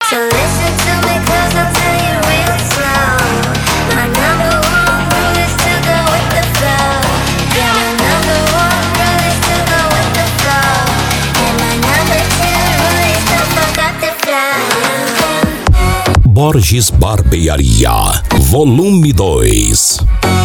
So listen to me 'cause I'll tell you real slow. My number one rule is to go with the flow. Yeah, my number one rule is to go with the flow. And my number two rule is to forget the flow. Borges Barbearia, Volume 2.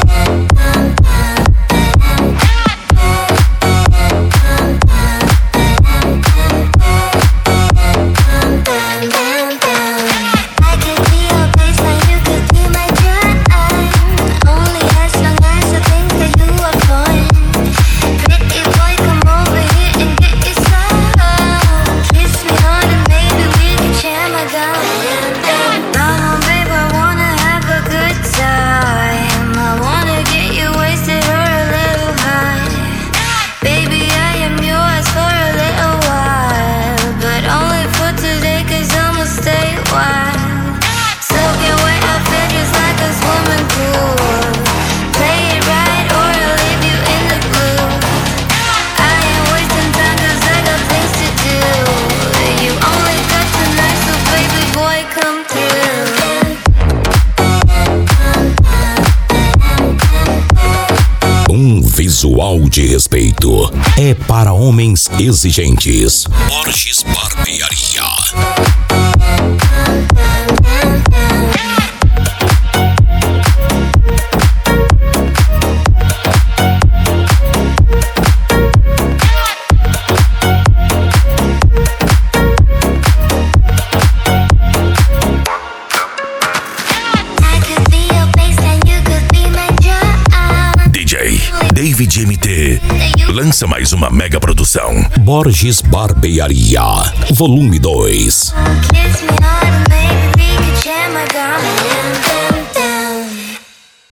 Visual de respeito é para homens exigentes. Borges Barbearia. David MT lança mais uma mega produção. Borges Barbearia, Volume 2. Kiss me hard and maybe we could share my gum.